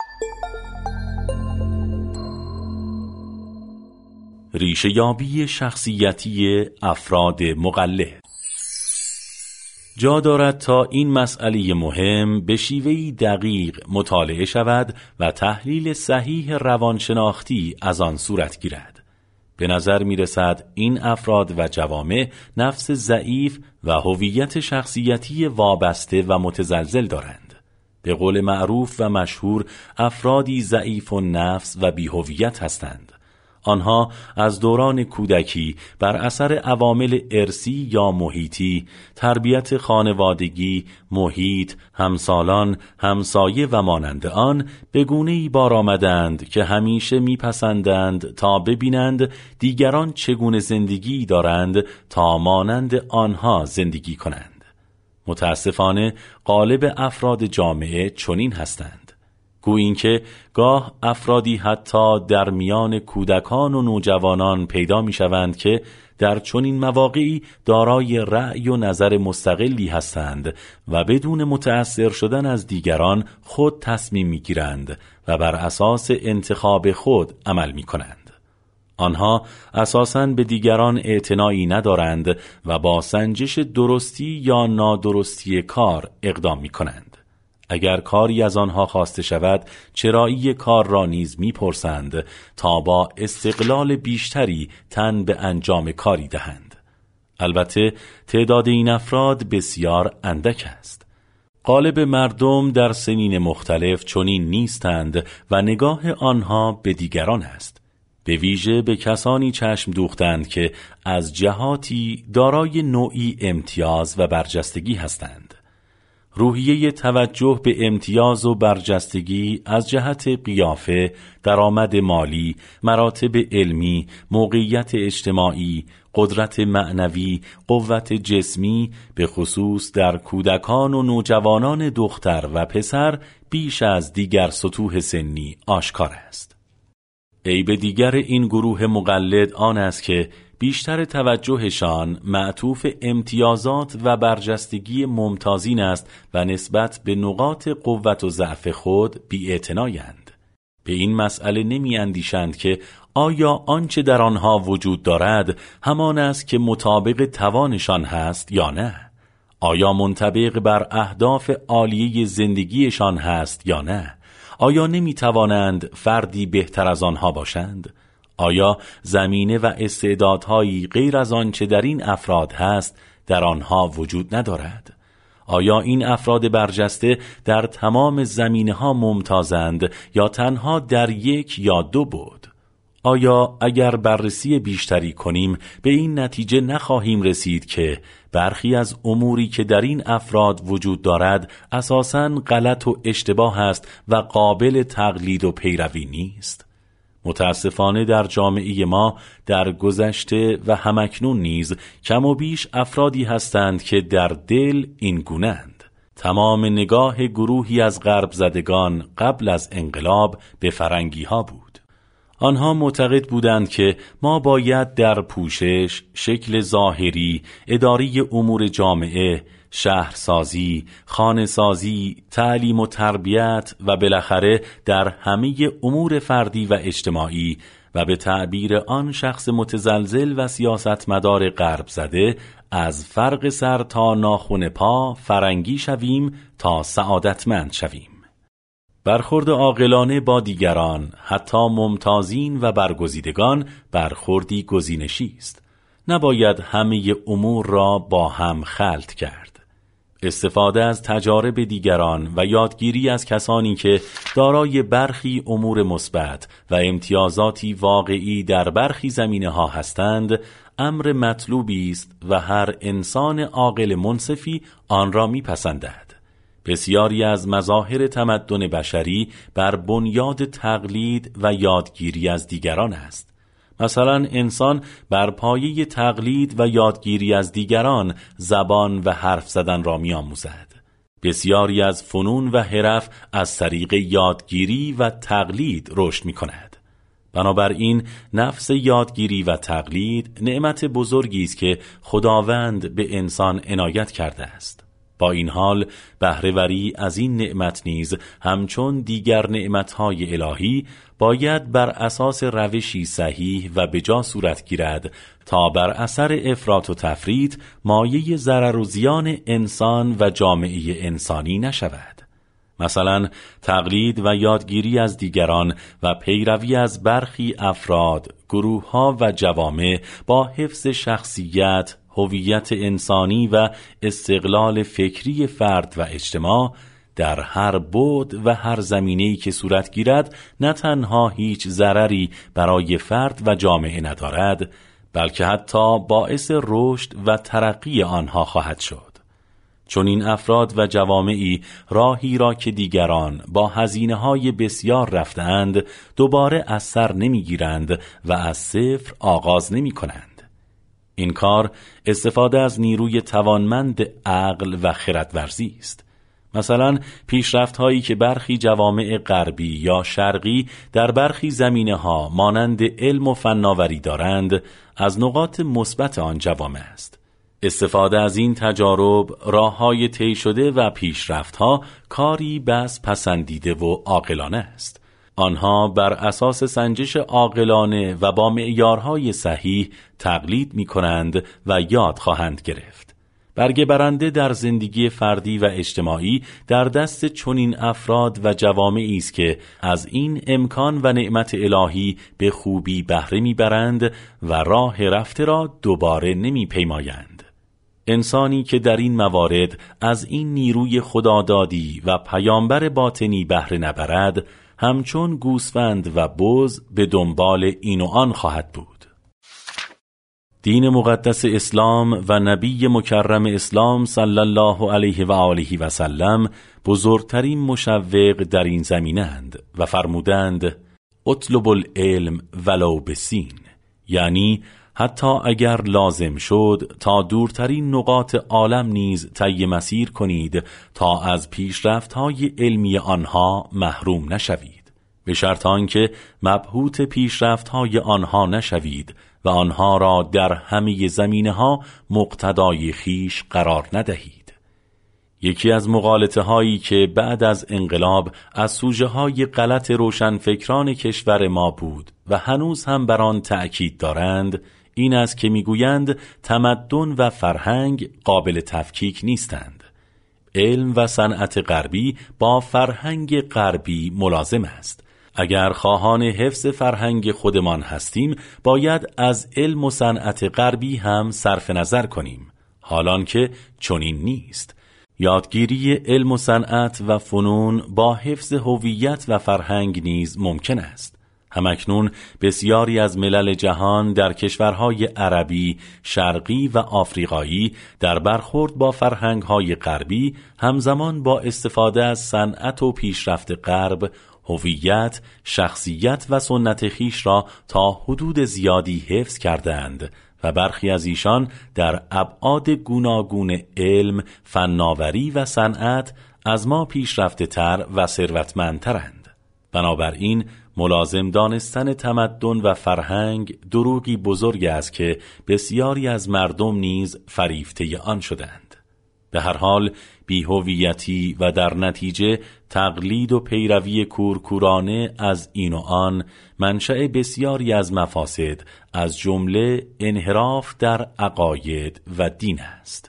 ریشه یابی شخصیتی افراد مقلد. جا دارد تا این مسئله مهم به شیوهی دقیق مطالعه شود و تحلیل صحیح روانشناختی از آن صورت گیرد. به نظر می رسد این افراد و جوامع نفس ضعیف و هویت شخصیتی وابسته و متزلزل دارند. به قول معروف و مشهور افرادی ضعیف النفس و بی‌هویت هستند. آنها از دوران کودکی بر اثر عوامل ارثی یا محیطی، تربیت خانوادگی، محیط، همسالان، همسایه و مانند آن به گونه‌ای بار آمدند که همیشه میپسندند تا ببینند دیگران چگونه زندگی دارند تا مانند آنها زندگی کنند. متاسفانه غالب افراد جامعه چنین هستند. گویی اینکه گاه افرادی حتی در میان کودکان و نوجوانان پیدا می‌شوند که در چنین مواقعی دارای رأی و نظر مستقلی هستند و بدون متأثر شدن از دیگران خود تصمیم می‌گیرند و بر اساس انتخاب خود عمل می‌کنند. آنها اساساً به دیگران اعتنایی ندارند و با سنجش درستی یا نادرستی کار اقدام می‌کنند. اگر کاری از آنها خواسته شود، چرایی کار را نیز می‌پرسند تا با استقلال بیشتری تن به انجام کاری دهند. البته تعداد این افراد بسیار اندک است. غالب مردم در سنین مختلف چنین نیستند و نگاه آنها به دیگران است. به ویژه به کسانی چشم دوختند که از جهاتی دارای نوعی امتیاز و برجستگی هستند. روحیه توجه به امتیاز و برجستگی از جهت قیافه، درآمد مالی، مراتب علمی، موقعیت اجتماعی، قدرت معنوی، قوت جسمی، به خصوص در کودکان و نوجوانان دختر و پسر بیش از دیگر سطوح سنی آشکار است. عیب دیگر این گروه مقلد آن است که بیشتر توجهشان معطوف امتیازات و برجستگی ممتازین است و نسبت به نقاط قوت و ضعف خود بی‌اعتنایند. به این مسئله نمی اندیشند که آیا آنچه در آنها وجود دارد همان است که مطابق توانشان هست یا نه؟ آیا منطبق بر اهداف عالیه زندگیشان هست یا نه؟ آیا نمی توانند فردی بهتر از آنها باشند؟ آیا زمینه و استعدادهایی غیر از آنچه در این افراد هست در آنها وجود ندارد؟ آیا این افراد برجسته در تمام زمینه‌ها ممتازند یا تنها در یک یا دو بعد؟ آیا اگر بررسی بیشتری کنیم به این نتیجه نخواهیم رسید که برخی از اموری که در این افراد وجود دارد اساساً غلط و اشتباه است و قابل تقلید و پیروی نیست؟ متاسفانه در جامعه ما در گذشته و همکنون نیز کم و بیش افرادی هستند که در دل این گونه‌اند. تمام نگاه گروهی از غرب زدگان قبل از انقلاب به فرنگی ها بود. آنها معتقد بودند که ما باید در پوشش، شکل ظاهری، اداری امور جامعه، شهرسازی، خانه‌سازی، تعلیم و تربیت و بالاخره در همه امور فردی و اجتماعی و به تعبیر آن شخص متزلزل و سیاستمدار غرب زده از فرق سر تا ناخن پا فرنگی شویم تا سعادتمند شویم. برخورد عاقلانه با دیگران، حتی ممتازین و برگزیدگان، برخوردی گزینشی است. نباید همه امور را با هم خلط کرد. استفاده از تجارب دیگران و یادگیری از کسانی که دارای برخی امور مثبت و امتیازاتی واقعی در برخی زمینه‌ها هستند، امر مطلوبی است و هر انسان عاقل منصفی آن را میپسندد. بسیاری از مظاهر تمدن بشری بر بنیاد تقلید و یادگیری از دیگران است. مثلا انسان بر پایه تقلید و یادگیری از دیگران زبان و حرف زدن را می‌آموزد. بسیاری از فنون و حرف از طریق یادگیری و تقلید رشد می‌کند. بنابراین نفس یادگیری و تقلید نعمت بزرگی است که خداوند به انسان عنایت کرده است. با این حال بهره‌وری از این نعمت نیز همچون دیگر نعمت‌های الهی باید بر اساس روشی صحیح و بجا صورت گیرد تا بر اثر افراط و تفریط مایه ضرر و زیان انسان و جامعه انسانی نشود. مثلا تقلید و یادگیری از دیگران و پیروی از برخی افراد، گروه‌ها و جوامع با حفظ شخصیت، هویت انسانی و استقلال فکری فرد و اجتماع در هر بعد و هر زمینه‌ای که صورت گیرد نه تنها هیچ ضرری برای فرد و جامعه ندارد، بلکه حتی باعث رشد و ترقی آنها خواهد شد. چون این افراد و جوامعی راهی را که دیگران با هزینه‌های بسیار رفتند دوباره از سر نمی‌گیرند و از صفر آغاز نمی‌کنند. این کار استفاده از نیروی توانمند عقل و خردورزی است. مثلا پیشرفت‌هایی که برخی جوامع غربی یا شرقی در برخی زمینه‌ها مانند علم و فناوری دارند، از نقاط مثبت آن جوامع است. استفاده از این تجارب، راه‌های طی شده و پیشرفت‌ها کاری بس پسندیده و عاقلانه است. آنها بر اساس سنجش عاقلانه و با معیارهای صحیح تقلید می‌کنند و یاد خواهند گرفت. برگه برنده در زندگی فردی و اجتماعی در دست چنین افراد و جوامعی است که از این امکان و نعمت الهی به خوبی بهره می‌برند و راه رفته را دوباره نمی‌پیمایند. انسانی که در این موارد از این نیروی خدادادی و پیامبر باطنی بهره نبرد، همچون گوسفند و بز به دنبال این و آن خواهد بود. دین مقدس اسلام و نبی مکرم اسلام صلی الله علیه و آله و سلم بزرگترین مشوق در این زمینند و فرمودند اطلب العلم ولو بسین، یعنی حتی اگر لازم شد تا دورترین نقاط عالم نیز طی مسیر کنید تا از پیشرفت‌های علمی آنها محروم نشوید، به شرط آنکه مبهوت پیشرفت‌های آنها نشوید و آنها را در همه زمینه‌ها مقتدای خیش قرار ندهید. یکی از مغالطه‌هایی که بعد از انقلاب از سوژه‌های غلط روشنفکران کشور ما بود و هنوز هم بر آن تأکید دارند، این است که میگویند تمدن و فرهنگ قابل تفکیک نیستند. علم و صنعت غربی با فرهنگ غربی ملازم است. اگر خواهان حفظ فرهنگ خودمان هستیم، باید از علم و صنعت غربی هم صرف نظر کنیم، حالان که چنین نیست. یادگیری علم و صنعت و فنون با حفظ هویت و فرهنگ نیز ممکن است. همکنون بسیاری از ملل جهان در کشورهای عربی، شرقی و آفریقایی در برخورد با فرهنگ‌های غربی همزمان با استفاده از صنعت و پیشرفت غرب، هویت، شخصیت و سنت خویش را تا حدود زیادی حفظ کردند و برخی از ایشان در ابعاد گوناگون علم، فناوری و صنعت از ما پیشرفته تر و ثروتمندترند. بنابراین ملازم دانستن تمدن و فرهنگ دروغی بزرگ است که بسیاری از مردم نیز فریفته آن شدند. به هر حال بی‌هویتی و در نتیجه تقلید و پیروی کورکورانه از این و آن منشأ بسیاری از مفاسد از جمله انحراف در عقاید و دین است.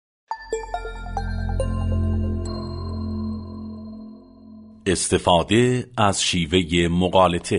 استفاده از شیوه مغالطه.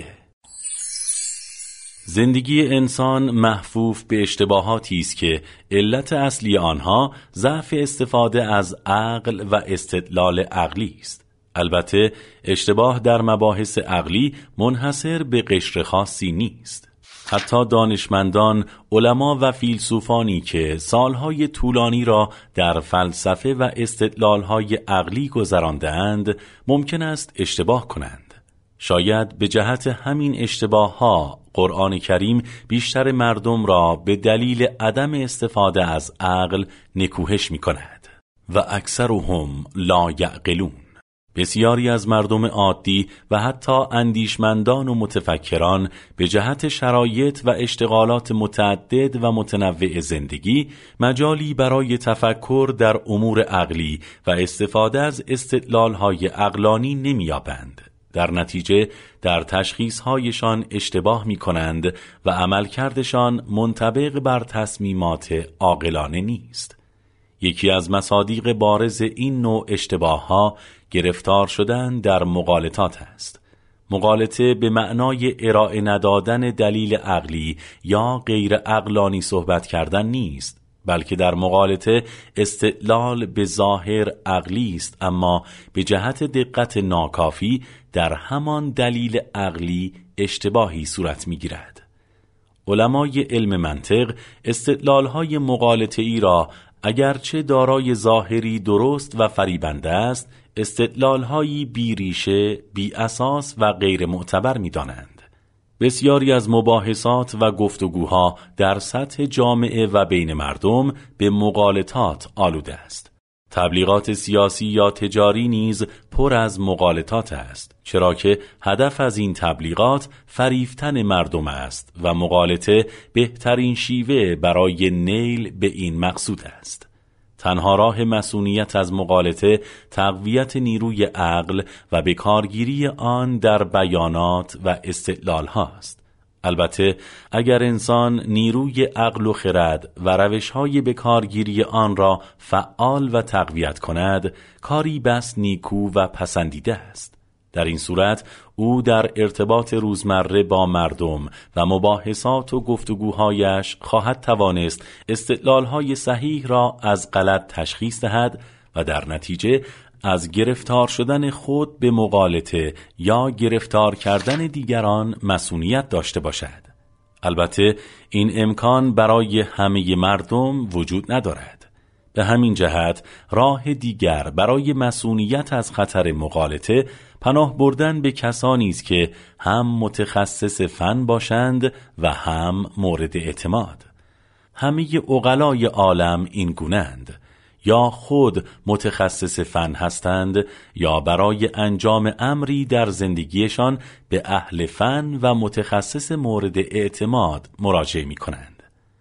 زندگی انسان محفوف به اشتباهاتی است که علت اصلی آنها ضعف استفاده از عقل و استدلال عقلی است. البته اشتباه در مباحث عقلی منحصر به قشر خاصی نیست. حتی دانشمندان، علما و فیلسوفانی که سالهای طولانی را در فلسفه و استدلالهای عقلی گذرانده‌اند ممکن است اشتباه کنند. شاید به جهت همین اشتباهها قرآن کریم بیشتر مردم را به دلیل عدم استفاده از عقل نکوهش می کند. و اکثرهم لا یعقلون. بسیاری از مردم عادی و حتی اندیشمندان و متفکران به جهت شرایط و اشتغالات متعدد و متنوع زندگی مجالی برای تفکر در امور عقلی و استفاده از استدلال‌های عقلانی نمی‌یابند. در نتیجه در تشخیص‌هایشان اشتباه می‌کنند و عملکردشان منطبق بر تصمیمات عاقلانه نیست. یکی از مصادیق بارز این نوع اشتباه‌ها گرفتار شدن در مغالطات است. مغالطه به معنای ارائه ندادن دلیل عقلی یا غیر عقلانی صحبت کردن نیست، بلکه در مغالطه استدلال به ظاهر عقلی است، اما به جهت دقت ناکافی در همان دلیل عقلی اشتباهی صورت می‌گیرد. علمای علم منطق استدلال‌های مغالطه‌ای را اگرچه دارای ظاهری درست و فریبنده است، استدلال‌هایی بی ریشه، بی اساس و غیر معتبر می‌دانند. بسیاری از مباحثات و گفتگوها در سطح جامعه و بین مردم به مغالطات آلوده است. تبلیغات سیاسی یا تجاری نیز پر از مغالطات است، چرا که هدف از این تبلیغات فریفتن مردم است و مغالطه بهترین شیوه برای نیل به این مقصود است. تنها راه مصونیت از مغالطه تقویت نیروی عقل و به کارگیری آن در بیانات و استدلال هاست. البته اگر انسان نیروی عقل و خرد و روش‌های به کارگیری آن را فعال و تقویت کند، کاری بس نیکو و پسندیده است. در این صورت او در ارتباط روزمره با مردم و مباحثات و گفتگوهایش خواهد توانست استدلال‌های صحیح را از غلط تشخیص دهد و در نتیجه از گرفتار شدن خود به مغالطه یا گرفتار کردن دیگران مصونیت داشته باشد. البته این امکان برای همه مردم وجود ندارد. به همین جهت راه دیگر برای مصونیت از خطر مغالطه پناه بردن به کسانی است که هم متخصص فن باشند و هم مورد اعتماد. همه عقلای عالم این گونه‌اند، یا خود متخصص فن هستند یا برای انجام امری در زندگیشان به اهل فن و متخصص مورد اعتماد مراجعه می کنند.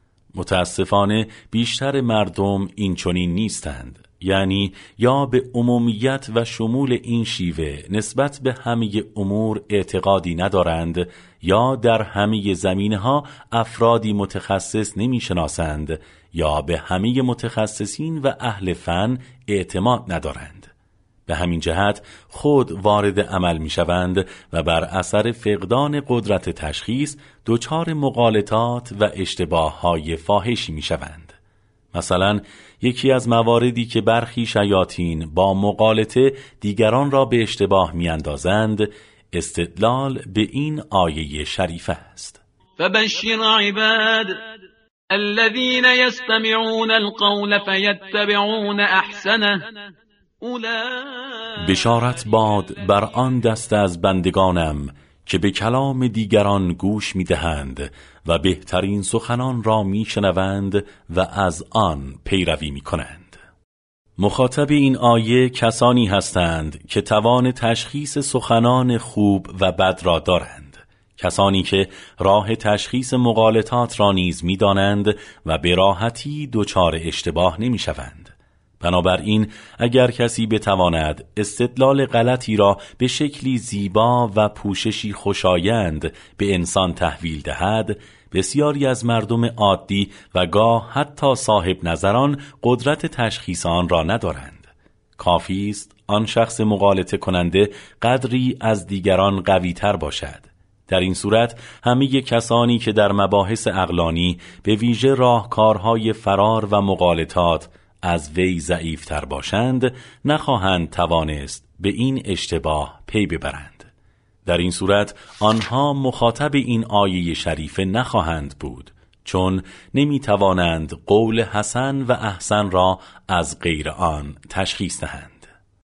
متاسفانه بیشتر مردم این چنین نیستند، یعنی یا به عمومیت و شمول این شیوه نسبت به همه امور اعتقادی ندارند یا در همه زمینه‌ها افرادی متخصص نمی‌شناسند یا به همه متخصصین و اهل فن اعتماد ندارند. به همین جهت خود وارد عمل می‌شوند و بر اثر فقدان قدرت تشخیص دچار مغالطات و اشتباه‌های فاحشی می‌شوند. مثلا یکی از مواردی که برخی شیاطین با مغالطه دیگران را به اشتباه می‌اندازند استدلال به این آیه شریفه است: فبشر عباد الذين يستمعون القول فيتبعون احسنه بشارت باد بر آن دست از بندگانم که به کلام دیگران گوش می‌دهند و بهترین سخنان را می‌شنوند و از آن پیروی می‌کنند. مخاطب این آیه کسانی هستند که توان تشخیص سخنان خوب و بد را دارند، کسانی که راه تشخیص مغالطات را نیز می‌دانند و به راحتی دچار اشتباه نمی‌شوند. بنابراین اگر کسی بتواند استدلال غلطی را به شکلی زیبا و پوششی خوشایند به انسان تحویل دهد، بسیاری از مردم عادی و گاه حتی صاحب نظران قدرت تشخیص آن را ندارند. کافی است آن شخص مغالطه کننده قدری از دیگران قوی تر باشد. در این صورت همه کسانی که در مباحث عقلانی به ویژه راهکارهای فرار و مغالطات از وی ضعیفتر باشند نخواهند توانست به این اشتباه پی ببرند. در این صورت آنها مخاطب این آیه شریفه نخواهند بود، چون نمیتوانند قول حسن و احسن را از غیر آن تشخیص دهند.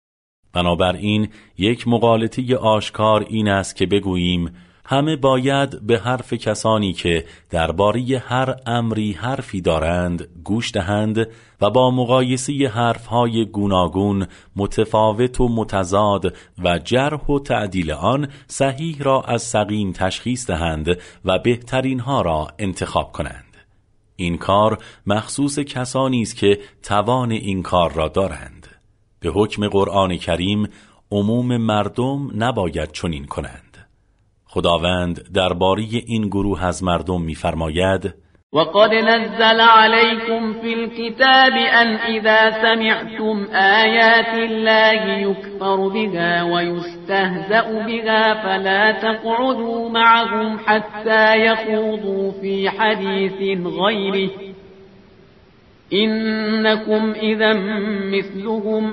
بنابراین یک مغالطه آشکار این است که بگوییم همه باید به حرف کسانی که درباره هر امری حرفی دارند گوش دهند و با مقایسه حرفهای گوناگون متفاوت و متضاد و جرح و تعدیل آن صحیح را از سقیم تشخیص دهند و بهترین ها را انتخاب کنند. این کار مخصوص کسانی است که توان این کار را دارند. به حکم قرآن کریم عموم مردم نباید چنین کنند. خداوند درباره این گروه از مردم می‌فرماید: وقد نزل عليكم في الكتاب أن إذا سمعتم آيات الله يكفر بها ويستهزأ بها فلا تقعدوا معهم حتى يخوضوا في حديث غيره إنكم إذا مثلهم.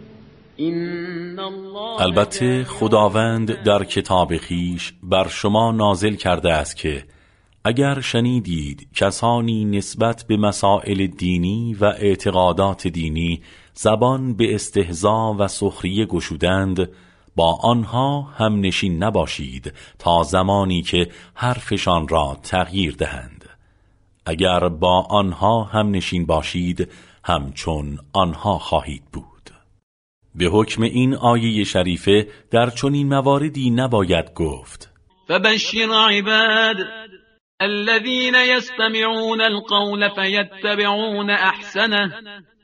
البته خداوند در کتاب خویش بر شما نازل کرده است که اگر شنیدید کسانی نسبت به مسائل دینی و اعتقادات دینی زبان به استهزا و سخریه گشودند، با آنها هم نشین نباشید تا زمانی که حرفشان را تغییر دهند. اگر با آنها هم نشین باشید همچون آنها خواهید بود. به حکم این آیه شریفه در چنین مواردی نباید گفت فبشر عباد الذين يستمعون القول فيتبعون احسنه.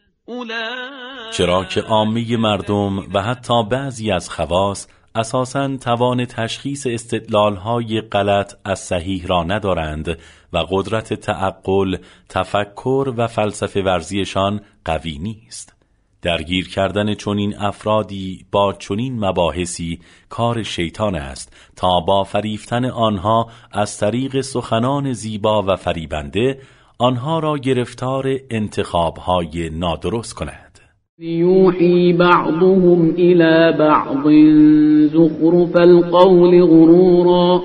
چرا که عامه مردم و حتی بعضی از خواص اساساً توان تشخیص استدلال‌های غلط از صحیح را ندارند و قدرت تعقل، تفکر و فلسفه ورزیشان قوی نیست. درگیر کردن چنین افرادی با چنین مباحثی کار شیطان است تا با فریفتن آنها از طریق سخنان زیبا و فریبنده آنها را گرفتار انتخاب‌های نادرست کند. یوحی بعضهم الی بعض زخرف القول غرورا.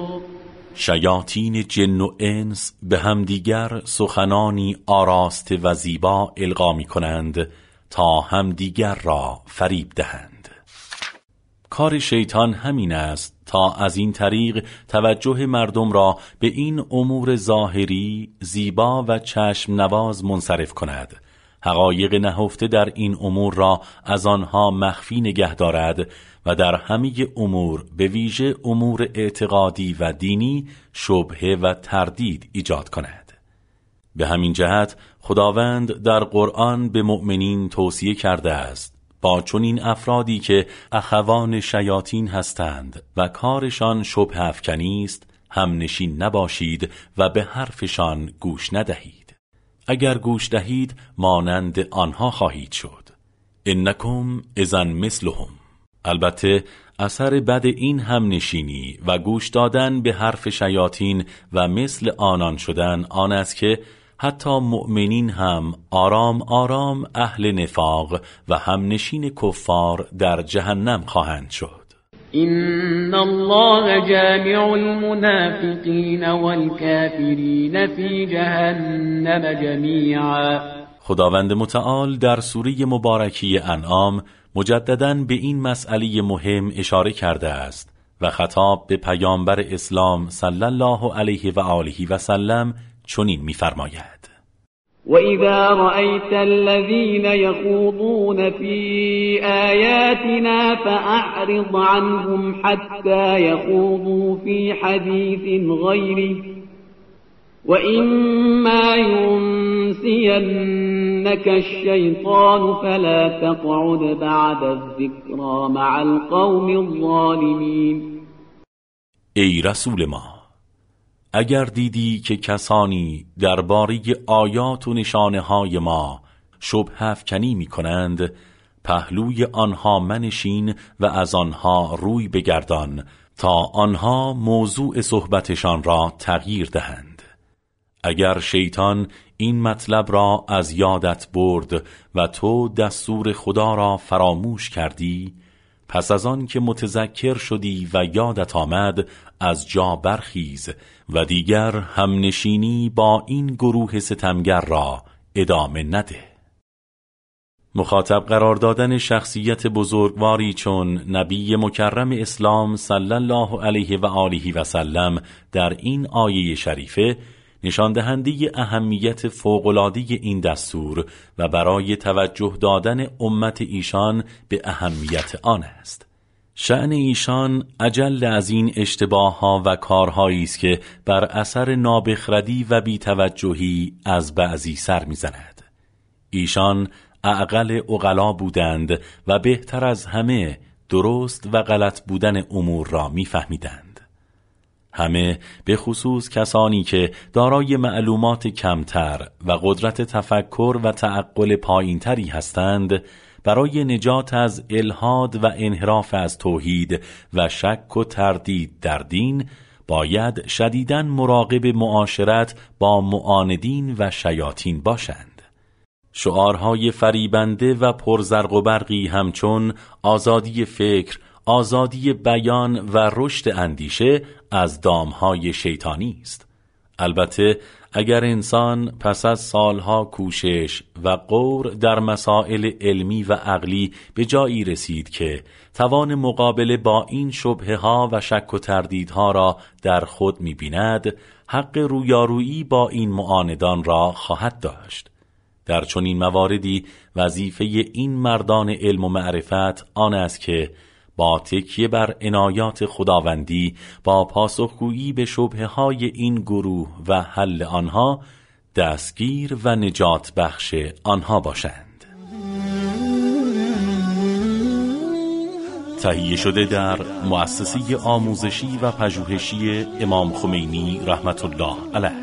شیاطین جن و انس به همدیگر سخنانی آراسته و زیبا القا می‌کنند تا همدیگر را فریب دهند. کار شیطان همین است تا از این طریق توجه مردم را به این امور ظاهری زیبا و چشم نواز منصرف کند، حقایق نهفته در این امور را از آنها مخفی نگه دارد و در همه امور به ویژه امور اعتقادی و دینی شبهه و تردید ایجاد کند. به همین جهت خداوند در قرآن به مؤمنین توصیه کرده است با چنین افرادی که اخوان شیاطین هستند و کارشان شبه افکنی است هم نشین نباشید و به حرفشان گوش ندهید. اگر گوش دهید مانند آنها خواهید شد. انکم اذا مثلهم. البته اثر بد این هم نشینی و گوش دادن به حرف شیاطین و مثل آنان شدن آن است که حتی مؤمنین هم آرام آرام اهل نفاق و هم نشین کفار در جهنم خواهند شد. إن الله جامع المنافقين والكافرين في جهنم جميعا. خداوند متعال در سوره مبارکی انعام مجدداً به این مسئله مهم اشاره کرده است و خطاب به پیامبر اسلام صلی الله علیه و آله و سلم چنین می‌فرماید: وَإِذَا رَأَيْتَ الَّذِينَ يَخُوضُونَ فِي آيَاتِنَا فَأَعْرِضْ عَنْهُمْ حَتَّى يَخُوضُوا فِي حَدِيثٍ غَيْرِهِ وَإِمَّا يُنْسِيَنَّكَ الشَّيْطَانُ فَلَا تَقْعُدْ بَعْدَ الذِّكْرَى مَعَ الْقَوْمِ الظَّالِمِينَ. ای رسول ما، اگر دیدی که کسانی درباره آیات و نشانه‌های ما شبهه افکنی می‌کنند، پهلوی آنها منشین و از آنها روی بگردان تا آنها موضوع صحبتشان را تغییر دهند. اگر شیطان این مطلب را از یادت برد و تو دستور خدا را فراموش کردی، پس از آن که متذکر شدی و یادت آمد از جا برخیز و دیگر همنشینی با این گروه ستمگر را ادامه نده. مخاطب قرار دادن شخصیت بزرگواری چون نبی مکرم اسلام صلی الله علیه و آله و سلم در این آیه شریفه نشان دهنده اهمیت فوق‌العاده این دستور و برای توجه دادن امت ایشان به اهمیت آن است. شأن ایشان اجل از این اشتباه‌ها و کارهایی است که بر اثر نابخردی و بی‌توجهی از بعضی سر می‌زند. ایشان اعقل عقلا بودند و بهتر از همه درست و غلط بودن امور را می‌فهمیدند. همه به خصوص کسانی که دارای معلومات کمتر و قدرت تفکر و تعقل پایینتری هستند، برای نجات از الحاد و انحراف از توحید و شک و تردید در دین باید شدیداً مراقب معاشرت با معاندین و شیاطین باشند. شعارهای فریبنده و پرزرق و برقی همچون آزادی فکر، آزادی بیان و رشد اندیشه از دامهای شیطانی است. البته اگر انسان پس از سالها کوشش و غور در مسائل علمی و عقلی به جایی رسید که توان مقابله با این شبهه‌ها و شک و تردیدها را در خود می‌بیند، حق رویارویی با این معاندان را خواهد داشت. در چنین مواردی وظیفه این مردان علم و معرفت آن است که با تکیه بر عنایات خداوندی با پاسخگویی به شبهه‌های این گروه و حل آنها دستگیر و نجات بخش آنها باشند. تهیه شده در مؤسسه آموزشی و پژوهشی امام خمینی رحمت الله علیه.